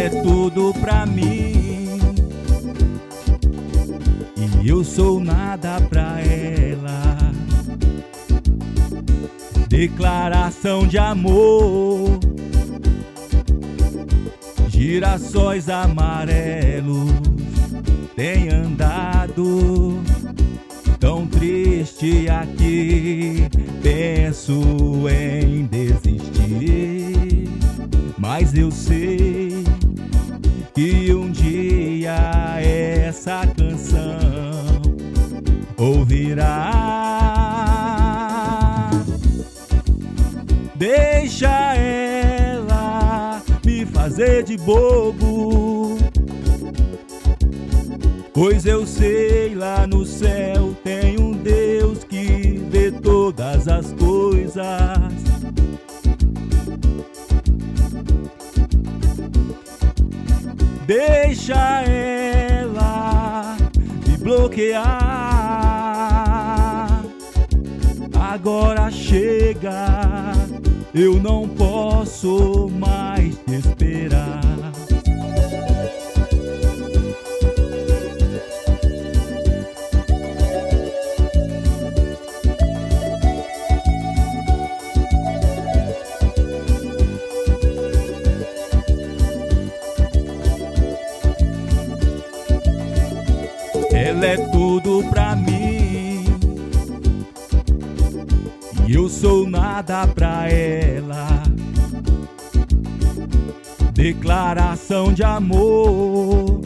é tudo pra mim e eu sou nada pra ela. Declaração de amor, girassóis amarelos tem andado tão triste aqui, penso em desistir, mas eu sei que um dia essa canção ouvirá. Deixa ela me fazer de bobo, pois eu sei lá no céu tem um Deus que vê todas as coisas. Deixa ela me bloquear. Agora chega, eu não posso mais te esperar. Ela é tudo pra mim e eu sou nada pra ela. Declaração de amor,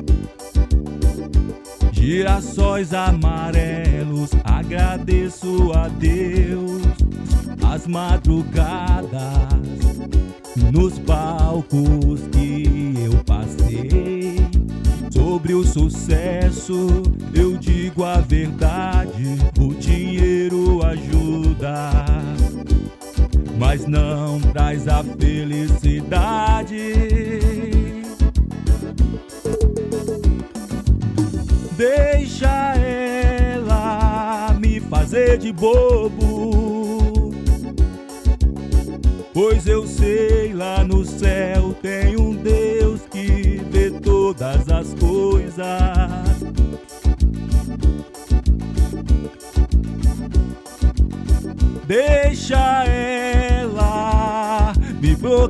girassóis amarelos, agradeço a Deus. As madrugadas nos palcos que eu passei, sobre o sucesso eu digo a verdade. O dinheiro ajuda, mas não traz a felicidade. Deixa ela me fazer de bobo, pois eu sei lá no céu tem um Deus que vê todas as coisas. Deixa ela me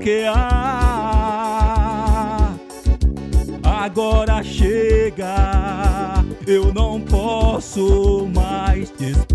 bloquear. Agora chega, eu não posso mais te esperar.